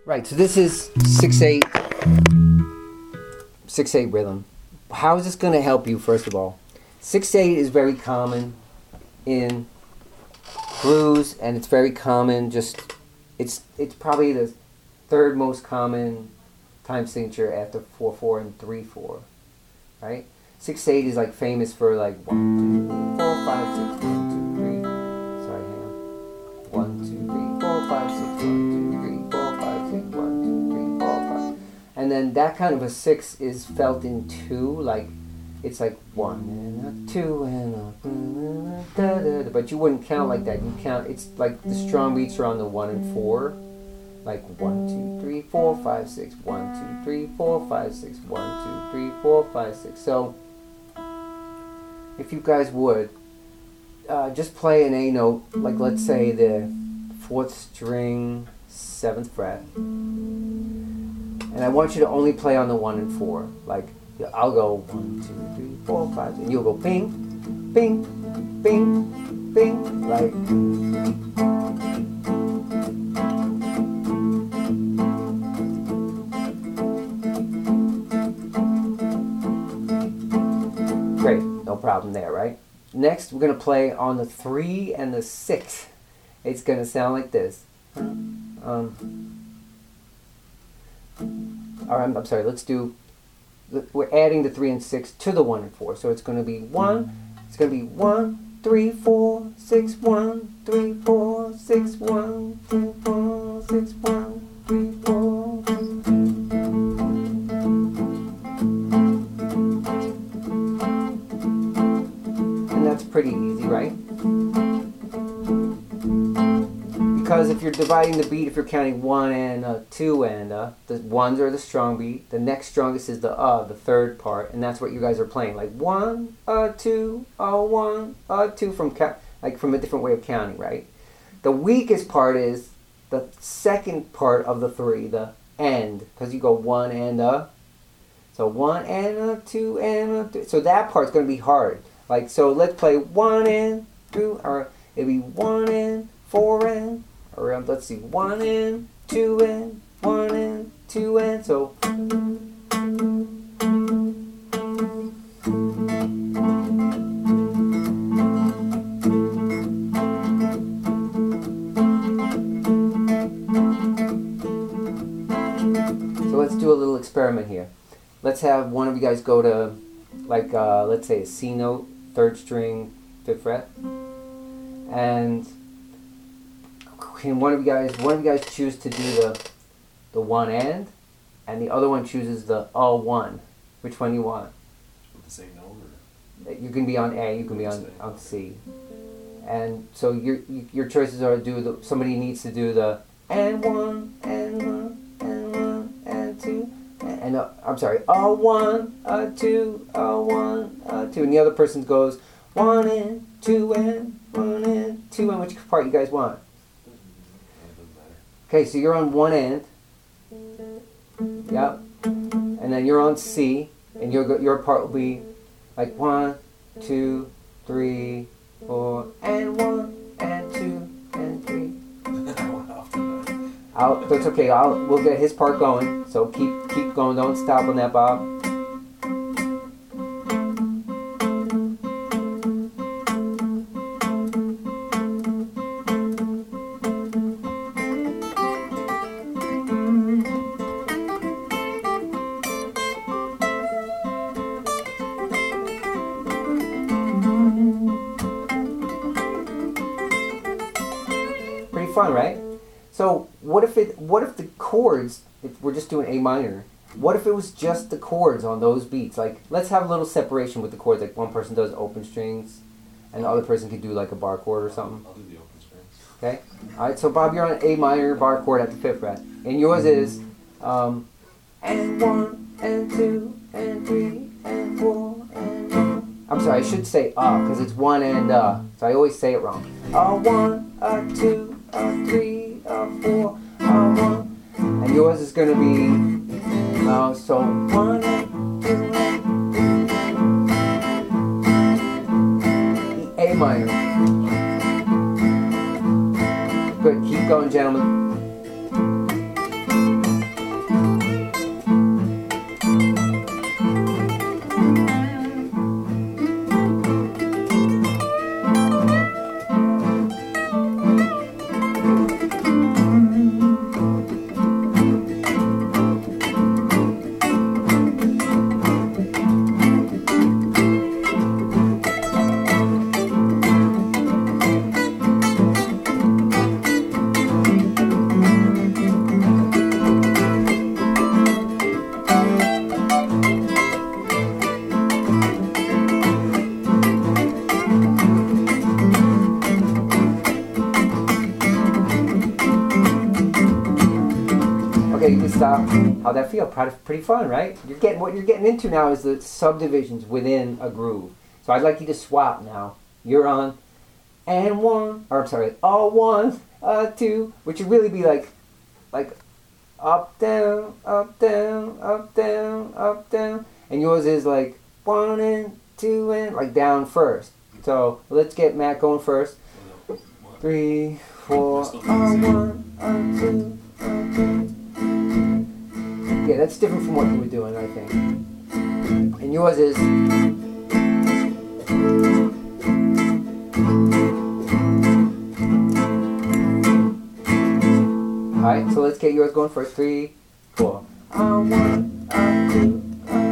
Right, so this is 6/8 rhythm. How is this going to help you, first of all? 6/8 is very common in blues, and it's very common, it's probably the third most common time signature after 4/4 and 3/4, right? 6/8 is like famous for like 1, 2, 4, 5, 6, 1, 2, 3. Sorry, hang on. 1, 2, 3, 4, 5, 6, 1, 2, 3, 4, 5, 6, 1, 2, 3, 4, 5. And then that kind of a 6 is felt in 2, like it's like 1 and a 2 and a da, da, da, but you wouldn't count like that. You count, it's like the strong beats are on the 1 and 4. Like 1, 2, 3, 4, 5, 6, 1, 2, 3, 4, 5, 6, 1, 2, 3, 4, 5, 6. So, if you guys would, just play an A note, like let's say the 4th string, 7th fret. And I want you to only play on the 1 and 4. Like, I'll go 1, 2, 3, 4, 5, and you'll go bing, bing, bing, bing, like. Great, no problem there, right? Next, we're going to play on the 3 and the 6. It's going to sound like this. I'm sorry, we're adding the 3 and 6 to the 1 and 4. So it's going to be 1, 3, 4, 6, 1, 3, 4, 6, 1, 2, 4, 6, 1, 3, 4. And that's pretty easy, right? Because if you're dividing the beat, if you're counting 1 and 2 and the ones are the strong beat, the next strongest is the third part, and that's what you guys are playing. Like 1, 2, 1, 2 from a different way of counting, right? The weakest part is the second part of the 3, the end, because you go 1 and so 1 and 2 and 3. So that part's going to be hard. Like, so let's play 1 and 2, or it'll be 1 and 4 and, or let's see, 1 and 2 and 1 and 2 and, so. So let's do a little experiment here. Let's have one of you guys go to, like, let's say a C note, 3rd string, 5th fret, and can one of you guys choose to do the 1 and the other one chooses the 1. Which one you want? With the same note, or? You can be on A, you can be on C, and so your choices are somebody needs to do the and 1 and 1 and 1 and 2 and I'm sorry, 1, 2, 1, 2, and the other person goes 1 and 2 and 1 and 2, and which part you guys want? Okay, so you're on 1 and, yep, and then you're on C, and your part will be like 1, 2, 3, 4, and 1 and 2 and 3. That's okay. We'll get his part going. So keep going. Don't stop on that, Bob. Pretty fun, right? So what if the chords, if we're just doing A minor, what if it was just the chords on those beats? Like, let's have a little separation with the chords. Like, one person does open strings, and the other person could do like a bar chord or something. I'll do the open strings. Okay? Alright, so Bob, you're on A minor bar chord at the 5th fret. And yours is, and 1, and 2, and 3, and 4, and 1. I'm sorry, I should say because it's 1 and so I always say it wrong. 1, 2, 3, 4, 1. And yours is going to be, so 1, 2, A minor. Good, keep going, gentlemen. Okay, you can stop. How'd that feel? Pretty fun, right? What you're getting into now is the subdivisions within a groove. So I'd like you to swap now. You're on and one, or I'm sorry, a one, a two, which would really be like up, down, up, down, up, down, up, down. And yours is like 1 and 2 and like down first. So let's get Matt going first. 3, 4, a 1, a 2, a 3. Yeah, that's different from what you were doing, I think. And yours is. Alright, so let's get yours going first. 3, 4. A 1, a 2,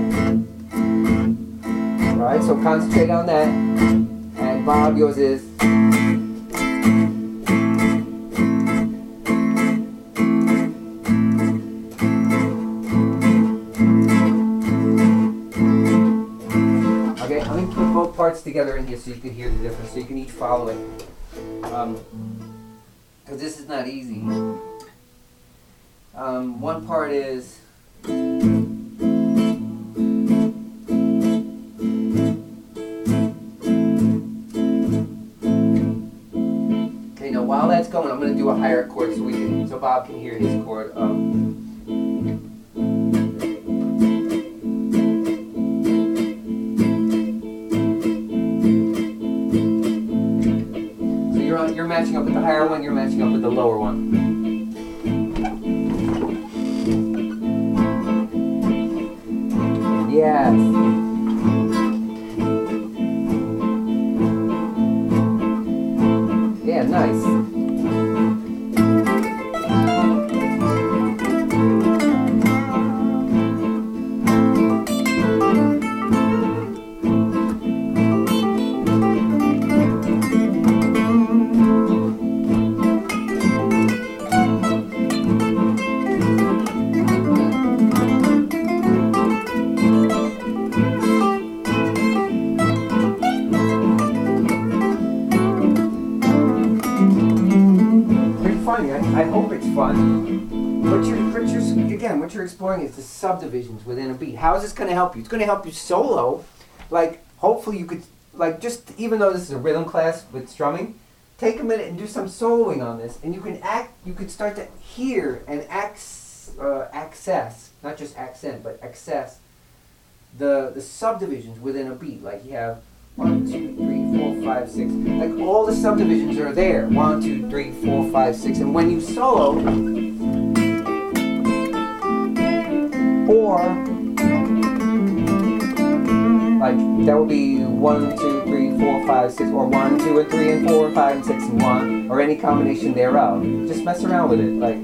a 3. Alright, so concentrate on that. And Bob, yours is. Okay, I'm going to put both parts together in here so you can hear the difference, so you can each follow it. Because this is not easy. One part is. Okay, now while that's going, I'm going to do a higher chord so Bob can hear his chord. So you're matching up with the higher one, you're matching up with the lower one. Yes. Yeah, nice. I hope it's fun. What you're exploring is the subdivisions within a beat. How is this going to help you? It's going to help you solo. Like, hopefully you could, like, just, even though this is a rhythm class with strumming, take a minute and do some soloing on this, and you could start to hear and access, not just accent, but access the subdivisions within a beat. Like, you have 1, 2, 3, 4, 5, 6. Like, all the subdivisions are there. 1, 2, 3, 4, 5, 6. And when you solo, or like that would be 1, 2, 3, 4, 5, 6, or 1, 2, and 3, and 4, and 5, and 6, and 1, or any combination thereof. Just mess around with it. Like.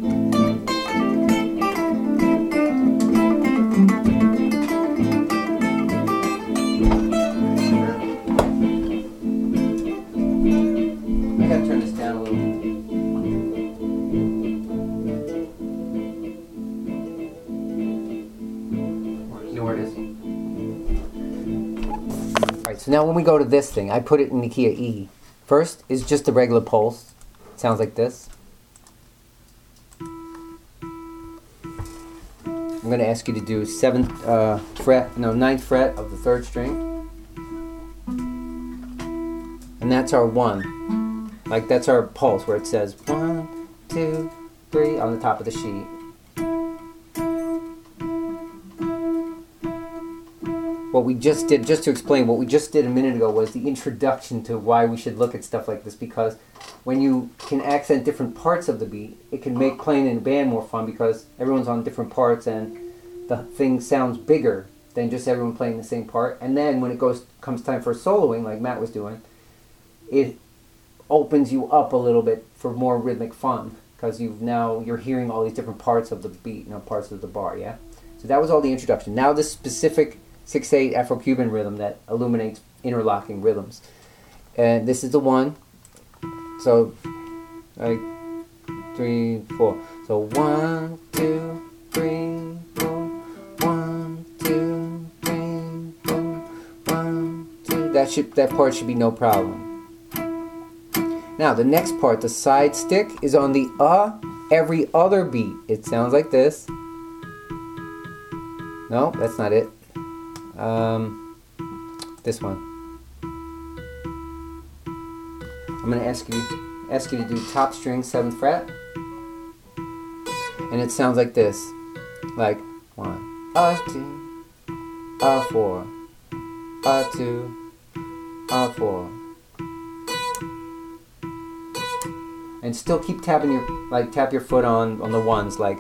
I gotta turn this down a little. So now when we go to this thing, I put it in the key of E. First is just a regular pulse. It sounds like this. I'm going to ask you to do 9th fret of the 3rd string. And that's our 1. Like that's our pulse where it says 1, 2, 3 on the top of the sheet. What we just did, just to explain, what we just did a minute ago was the introduction to why we should look at stuff like this, because when you can accent different parts of the beat, it can make playing in a band more fun because everyone's on different parts and the thing sounds bigger than just everyone playing the same part. And then when it comes time for soloing, like Matt was doing, it opens you up a little bit for more rhythmic fun because you're hearing all these different parts of the beat, parts of the bar, yeah? So that was all the introduction. Now this specific 6/8 Afro-Cuban rhythm that illuminates interlocking rhythms. And this is the 1. So, like, 3, 4. So 1, 2, 3, 4. 1, 2, 3, 4. 1, 2. That part should be no problem. Now the next part, the side stick, is on the every other beat, it sounds like this. No, that's not it. This one. I'm going to ask you to do top string 7th fret, and it sounds like this, like 1, A2, A4, A2, A4, and still keep tapping tap your foot on the ones, like.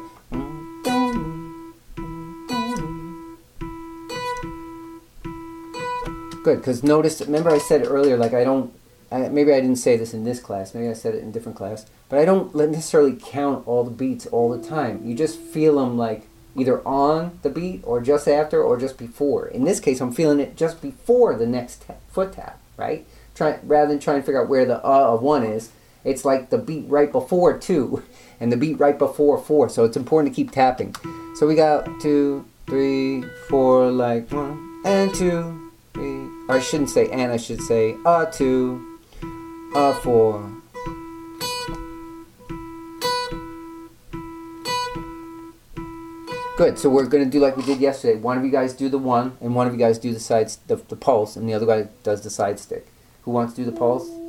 Good, because notice, remember I said earlier, like maybe I didn't say this in this class, maybe I said it in a different class, but I don't necessarily count all the beats all the time. You just feel them like either on the beat or just after or just before. In this case, I'm feeling it just before the next foot tap, right? Rather than trying to figure out where the of 1 is, it's like the beat right before 2 and the beat right before 4, so it's important to keep tapping. So we got 2, 3, 4, like 1 and 2. Or I shouldn't say and, I should say A2, A4. Good, so we're going to do like we did yesterday. One of you guys do the 1, and one of you guys do the pulse, and the other guy does the side stick. Who wants to do the pulse? You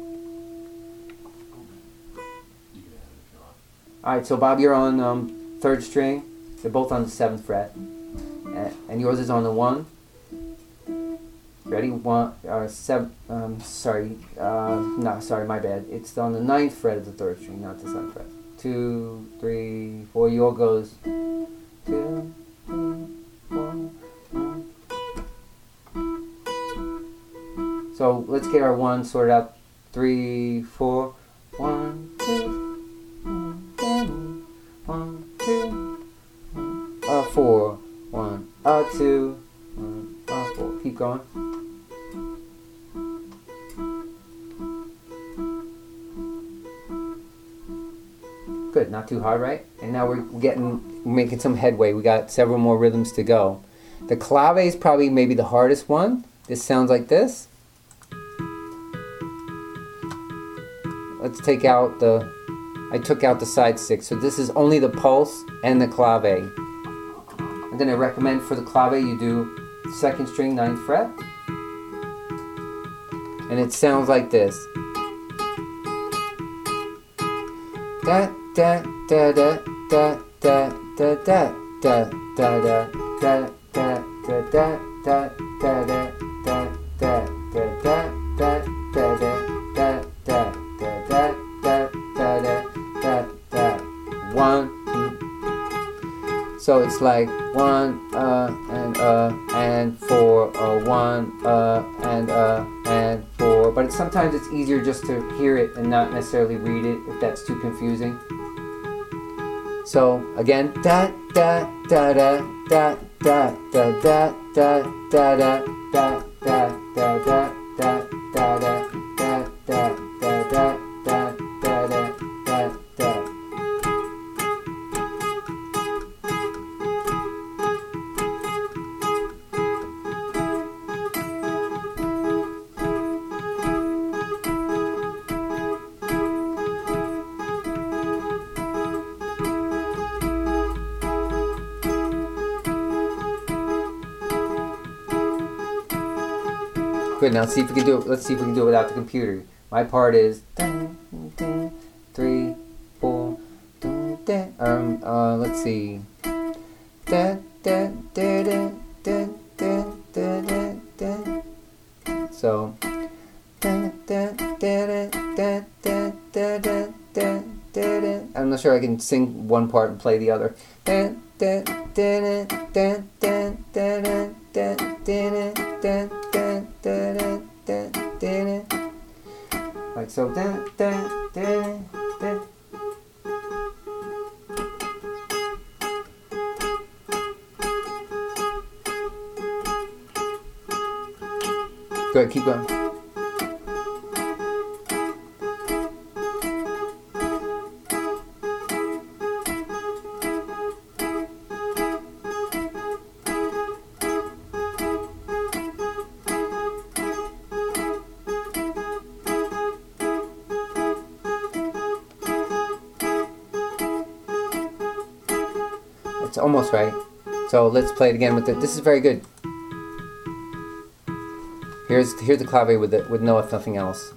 can have it if you want. Alright, so Bob, you're on 3rd string. They're both on the 7th fret. And yours is on the 1. Ready? 1, 7, sorry, no, sorry, my bad. It's on the 9th fret of the 3rd string, not the 7th fret. 2, 3, 4, you all goes 2, 3, 4, 1. So let's get our 1 sorted out. 3, 4, 1, 2, 1, 2, 4, 1, 2, 1, 4. Keep going. Good, not too hard, right? And now we're making some headway. We got several more rhythms to go. The clave is probably maybe the hardest one. This sounds like this. Let's take out I took out the side stick, so this is only the pulse and the clave. And then I recommend for the clave you do 2nd string 9th fret. And it sounds like this. Da da da da da da da da da da da da da da da da da one. So it's like 1 and 4 1 and 4, but sometimes it's easier just to hear it and not necessarily read it if that's too confusing. So again, da da da da da da da da da da da da da da da da da da. Good. Now see if we can do it. Let's see if we can do it without the computer. My part is 3, 4. Let's see. So. I'm not sure I can sing one part and play the other. Like so. Good, keep going. It's almost right. So let's play it again with it. This is very good. Here's the clave with nothing else.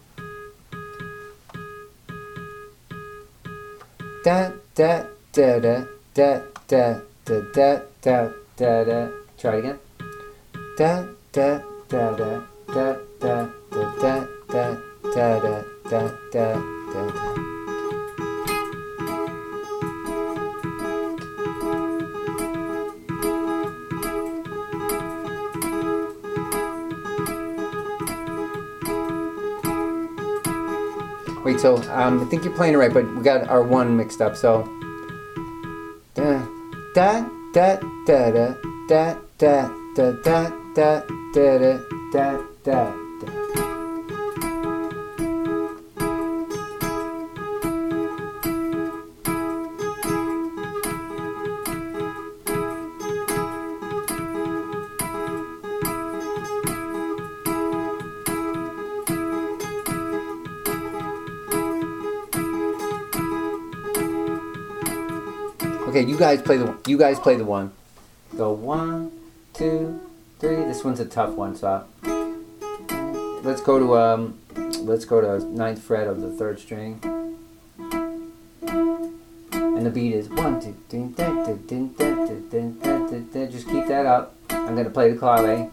Da da da da da da da da da da da. Try it again. Da da da da da da da da da da da da da. Wait, so I think you're playing it right, but we got our one mixed up. So da da da da da da da da da da da da da. Okay, you guys play the one. Go 1, 2, 3. This one's a tough one, so let's go to ninth fret of the 3rd string. And the beat is 1, 2, 3. Just keep that up. I'm gonna play the clave.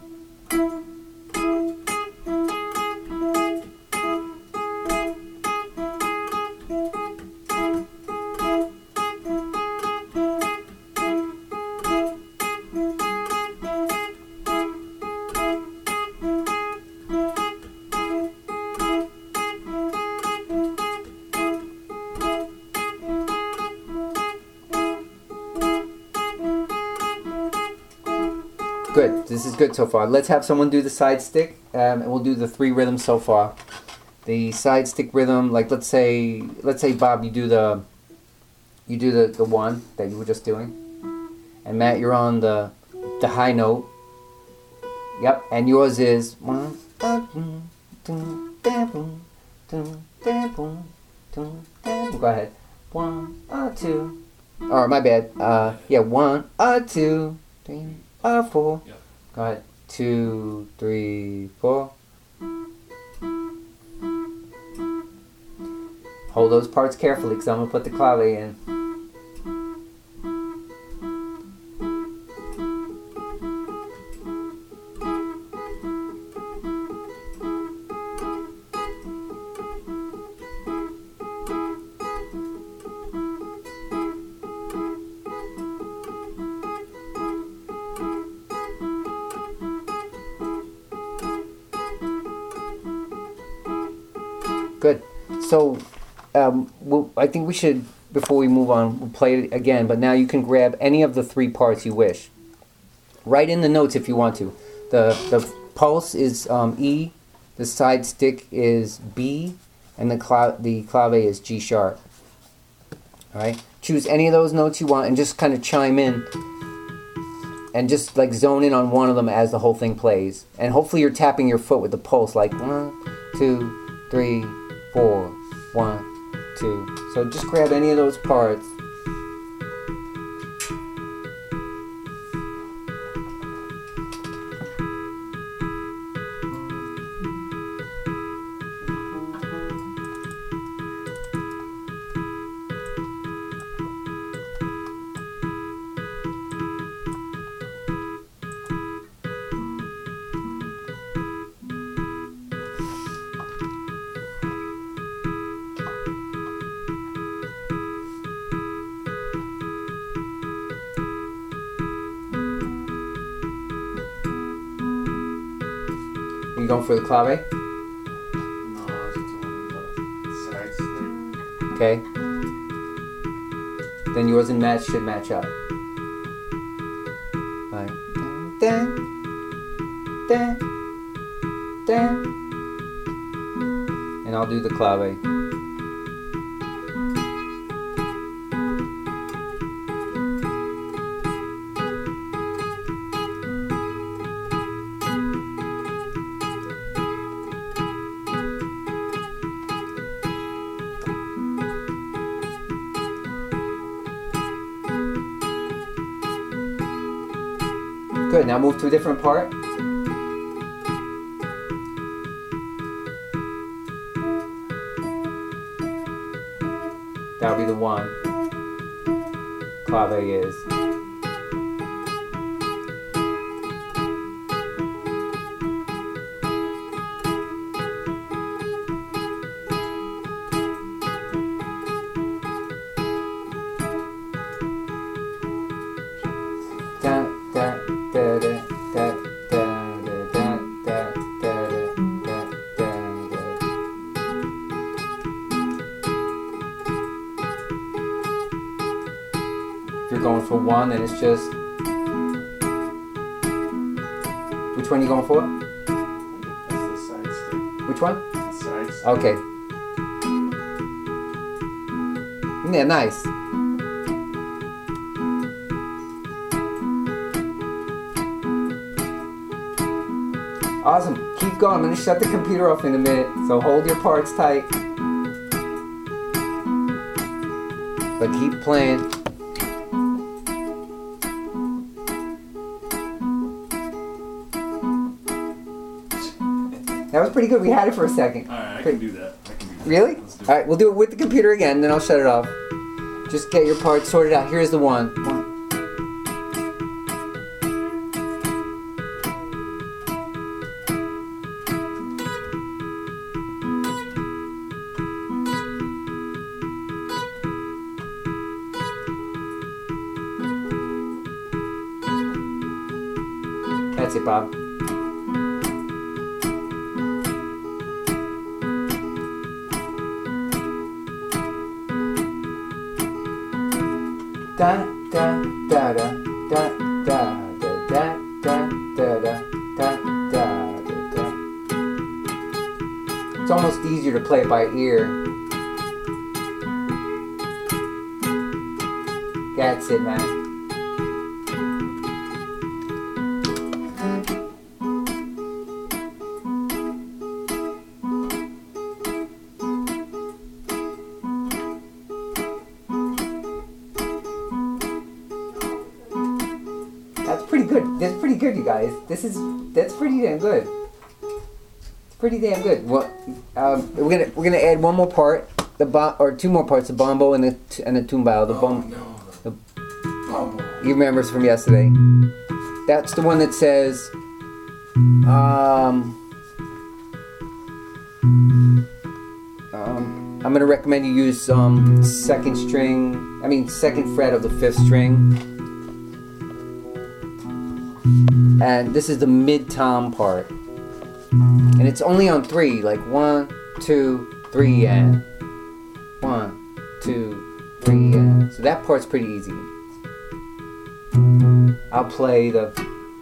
Good. This is good so far. Let's have someone do the side stick, and we'll do the 3 rhythms so far. The side stick rhythm, like let's say Bob, you do the one that you were just doing, and Matt, you're on the high note. Yep, and yours is 1. Go ahead. 1, 2. Or my bad. Yeah, 1, 2, 3. 4. Yep. Go ahead. 2, 3, 4. Hold those parts carefully, because I'm gonna put the clave in. Good. So, I think we should, before we move on, we'll play it again, but now you can grab any of the 3 parts you wish. Write in the notes if you want to. The pulse is E, the side stick is B, and the clave is G sharp. Alright? Choose any of those notes you want and just kind of chime in and just like zone in on one of them as the whole thing plays. And hopefully you're tapping your foot with the pulse, like 1, 2, 3, 4, 1, 2. So just grab any of those parts. Are you going for the clave? No, I was doing the side stick. Okay. Then yours and Matt's should match up. Like dun, dun, dun. And I'll do the clave. Good, now move to a different part. That'll be the 1. Clave is. If you're going for 1, then it's just. Which one are you going for? That's the side stick. Which one? The side stick. Okay. Yeah, nice. Awesome. Keep going. I'm going to shut the computer off in a minute, so hold your parts tight. But keep playing. That was pretty good. We had it for a second. Alright, I can do that. Really? Let's do it. Alright, we'll do it with the computer again, then I'll shut it off. Just get your parts sorted out. Here's the 1. That's it, Bob. Da da da da da da da da da da da da da. It's almost easier to play it by ear. That's it, man. That's pretty good. That's pretty good, you guys. That's pretty damn good. It's pretty damn good. Well, we're gonna add one more part, or 2 more parts, the bombo and the tumbao. The Bombo. You remember it's from yesterday. That's the one that says, I'm gonna recommend you use second fret of the 5th string. And this is the mid-tom part. And it's only on 3, like 1, 2, 3, and 1, 2, 3, and. So that part's pretty easy. I'll play the.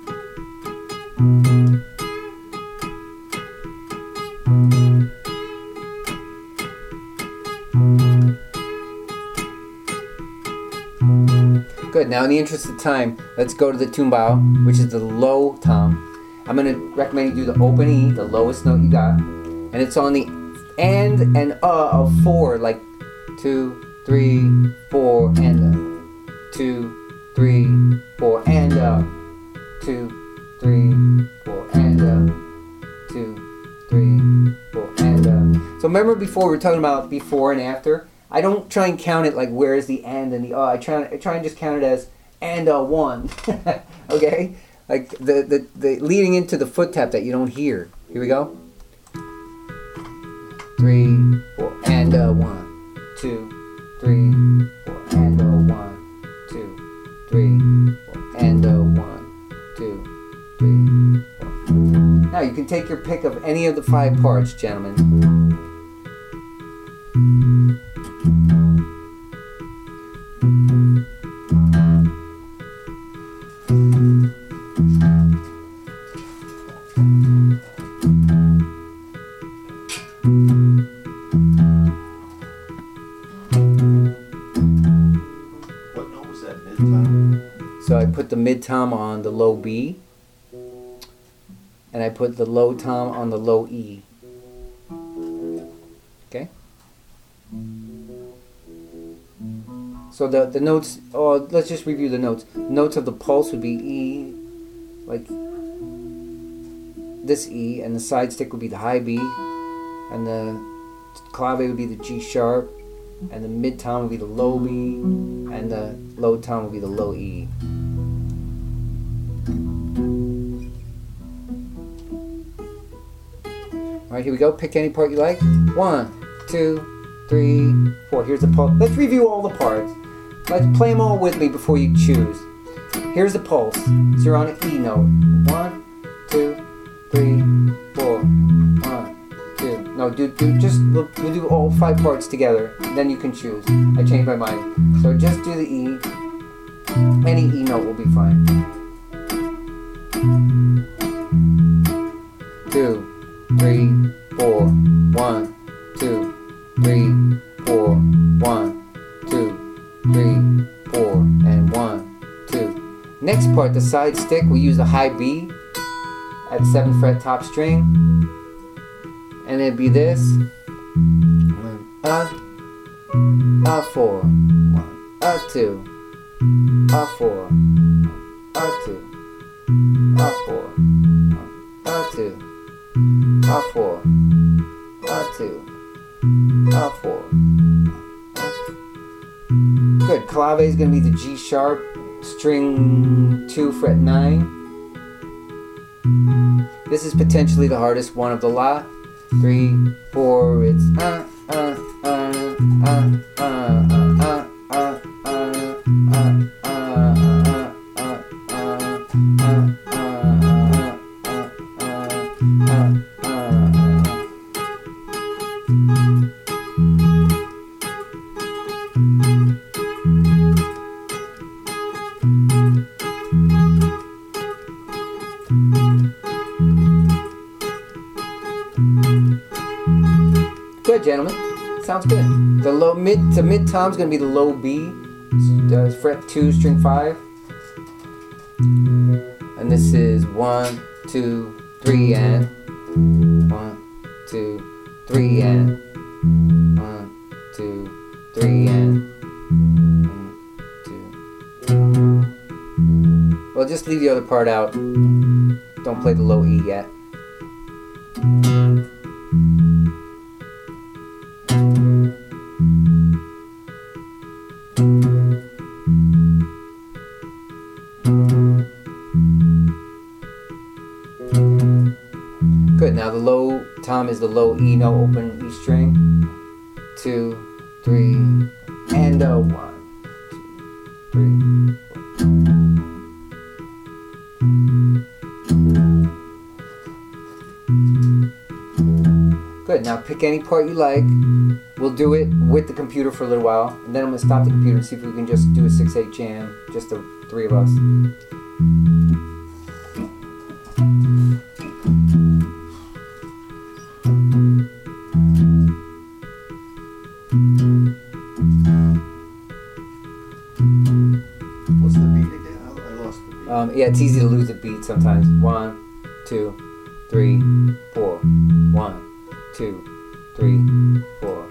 Good, now in the interest of time, let's go to the tumbao, which is the low tom. I'm going to recommend you do the open E, the lowest note you got. And it's on the and of 4, like 2, 3, 4, and 2, 3, 4, and 2, 3, 4, and 2, 3, 4, and So remember before we were talking about before and after? I don't try and count it like where's the and the I try and just count it as and 1. Okay? Like the leading into the foot tap that you don't hear. Here we go. 3, 4, and 1, 2, 3, 4, and 1, 2, 3, 4, and 1, 2, 3, 4. Now you can take your pick of any of the 5 parts, gentlemen. What note was that, mid-tom? So I put the mid-tom on the low B, and I put the low tom on the low E. Okay? So the notes, let's just review the notes. Notes of the pulse would be E, like this E, and the side stick would be the high B, and the clave would be the G sharp, and the mid tom would be the low B, and the low tom would be the low E. Alright, here we go. Pick any part you like. 1, 2, 3, 4. Here's the pulse. Let's review all the parts. Let's play them all with me before you choose. Here's the pulse. So you're on an E note. 1, 2, 3, 4. 1, 2. No, we'll do all 5 parts together. Then you can choose. I changed my mind. So just do the E. Any E note will be fine. 2, 3, 4. 1, 2, 3, 4. 1, 2, 3, 4. And 1, 2. Next part, the side stick, we use the high B at 7th fret top string. And it'd be this. A 4. 1, A 2. A 4. A 2. A 4. A 2. A 4, A 2, A 4. Good. Clave is going to be the G sharp, string 2, fret 9. This is potentially the hardest one of the lot. 3, 4. It's Good, gentlemen. Sounds good. The low mid to mid tom is going to be the low B, fret 2, string 5. And this is 1, 2, 3 and 1, 2, 3 and 1, 2, 3 and 1, 2. Well, just leave the other part out. Don't play the low E yet. Good, now the low tom is the low E, no open E string. 2, 3, and a 1, 2, 3. Good, now pick any part you like. We'll do it with the computer for a little while, and then I'm going to stop the computer and see if we can just do a 6/8 jam, just the 3 of us. What's the beat again? I lost the beat. Yeah, it's easy to lose a beat sometimes. 1, 2, 3, 4. 1, 2, 3, 4.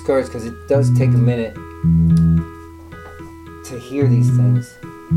discouraged because it does take a minute to hear these things.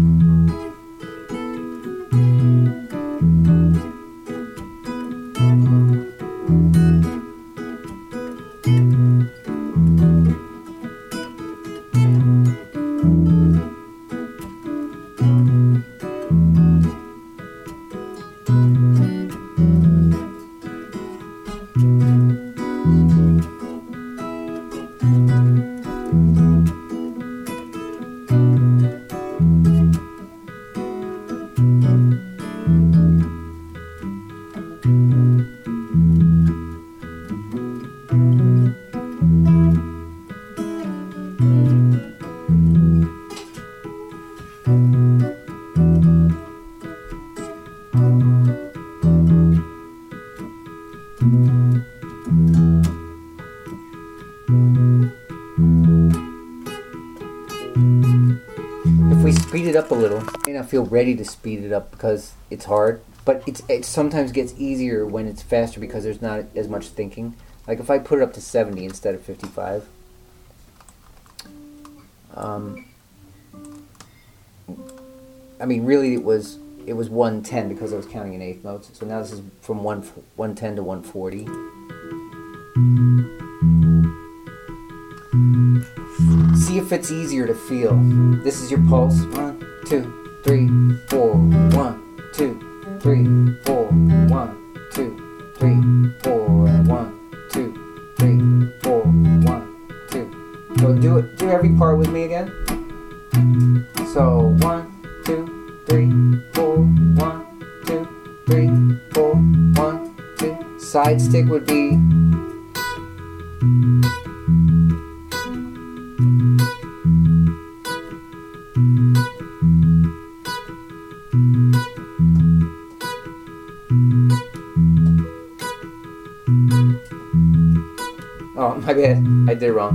If we speed it up a little, I may not feel ready to speed it up because it's hard, but it sometimes gets easier when it's faster because there's not as much thinking. Like if I put it up to 70 instead of 55, I mean really it was 110 because I was counting in eighth notes. So now this is from 110 to 140. See if it's easier to feel. This is your pulse. 1, 2, 3, 4. 1, 2, 3, 4. 1, 2, 3, 4. 1, 2, 3, 4. 1, 2. So do every part with me again. So 1, 2, 3, 4. 1, 2, 3, 4. 1, 2. Side stick would be. Oh, my bad. I did it wrong.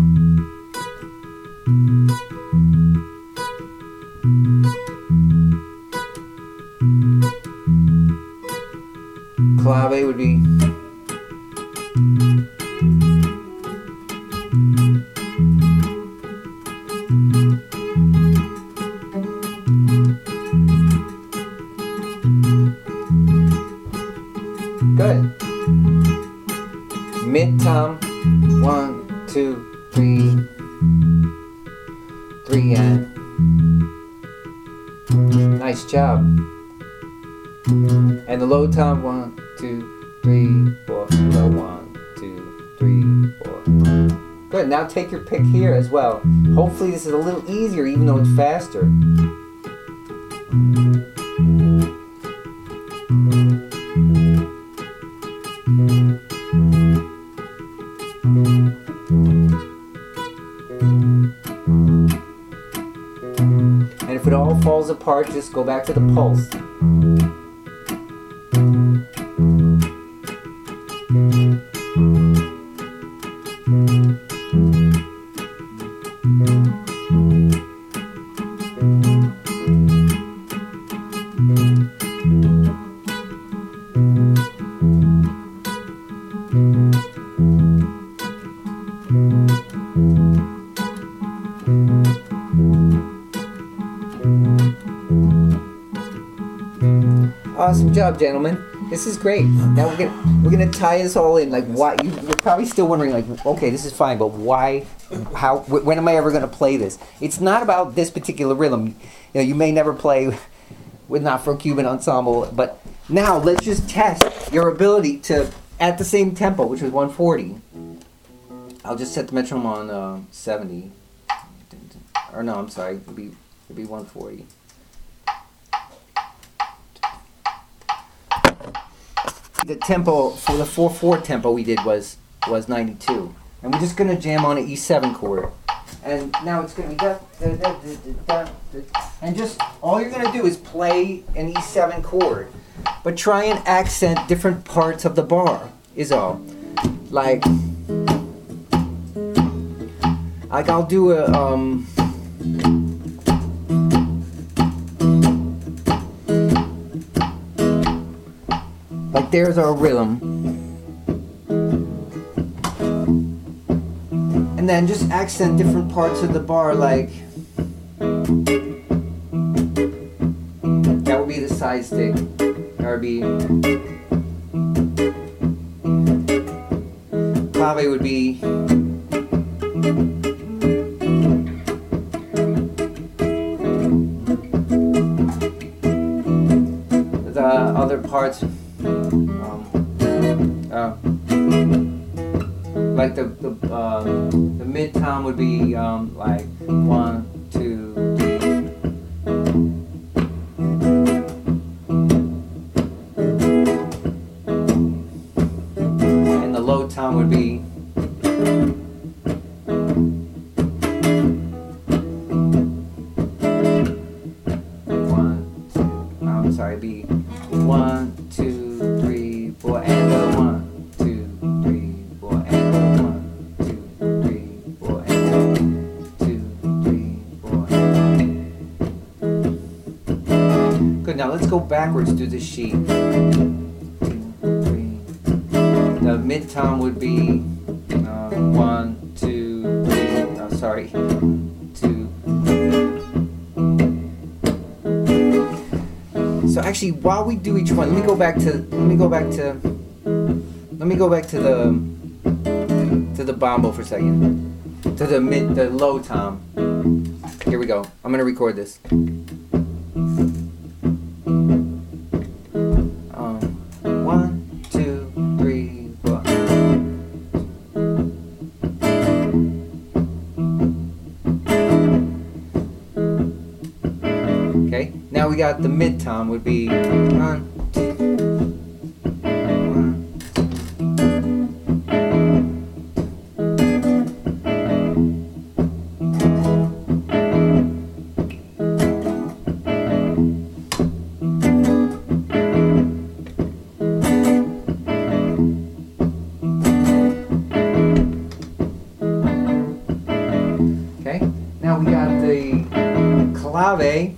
Clave would be. Good. Mid-tom. 1, 2, 3, 3 and nice job. And the low tom 1, 2, 3, 4. Low 1, 2, 3, 4. Good. Now take your pick here as well. Hopefully this is a little easier, even though it's faster. And if it all falls apart, just go back to the pulse. Awesome job, gentlemen. This is great. Now we're gonna tie this all in. Like, why? You're probably still wondering, like, okay, this is fine, but why? How? When am I ever gonna play this? It's not about this particular rhythm. You know, you may never play with Not for a Cuban Ensemble, but now let's just test your ability to at the same tempo, which was 140. I'll just set the metronome on 70. Or no, I'm sorry. It'll be 140. The tempo for the 4/4 tempo we did was 92, and we're just gonna jam on an E7 chord, and now it's gonna be da, da, da, da, da, da, and just all you're gonna do is play an E7 chord, but try and accent different parts of the bar is all. Like I'll do a like there's our rhythm. And And then just accent different parts of the bar, like that would be the side stick. That would be probably would be the other parts. Like the mid tom would be like 1, 2, 3. And the low tom would be be 1, 2, 3, 4, and the 1, 2, 3, 4, and the 1, 2, 3, 4, and the 2, 3, 4, and good. Now let's go backwards through the sheet. 2, 3. The mid tom would be 1, 2, 3. Oh, sorry. 2. So actually, while we do each one, let me go back to the bombo for a second. To the low tom. Here we go. I'm gonna record this. 1, 2, 3, 4. Okay. Now we got the mid tom would be 1, 2, 1. Okay. Now we got the clave.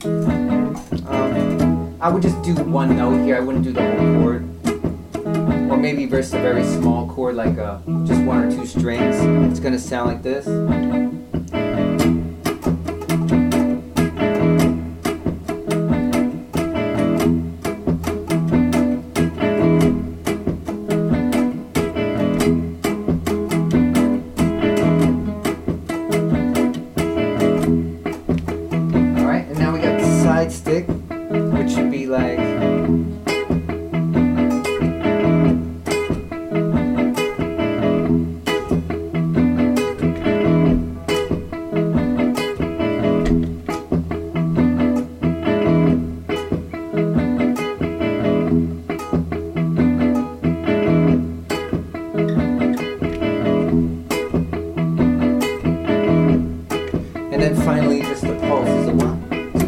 I would just do one note here. I wouldn't do the whole chord. Or maybe verse a very small chord, like just 1 or 2 strings. It's going to sound like this. Alright, and now we got the side stick, which should be like and then finally just the pulse is a 1.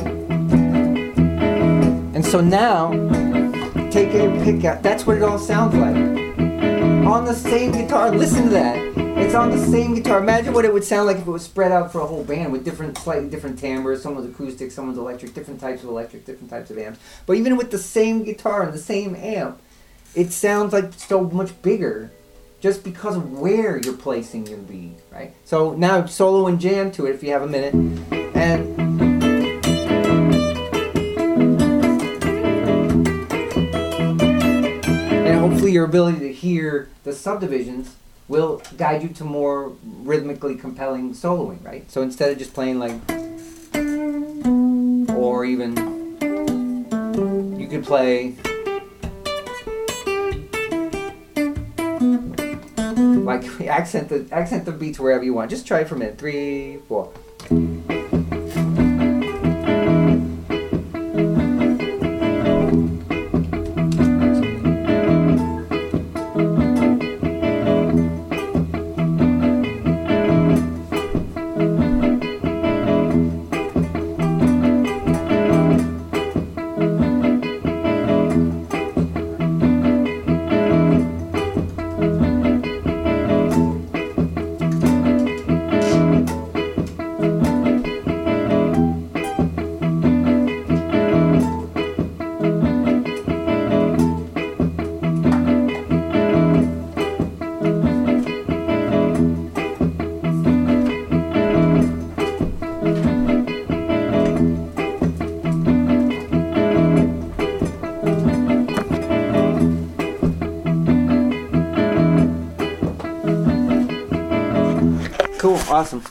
And so now, take your pick out. That's what it all sounds like. On the same guitar, listen to that. It's on the same guitar. Imagine what it would sound like if it was spread out for a whole band with slightly different timbres. Someone's acoustic, someone's electric, different types of amps. But even with the same guitar and the same amp, it sounds like so much bigger just because of where you're placing your beat, right? So now solo and jam to it if you have a minute. And hopefully your ability to hear the subdivisions will guide you to more rhythmically compelling soloing, right? So instead of just playing like, or even, you could play like accent the beats wherever you want. Just try it for a minute. 3, 4. Cool. Awesome.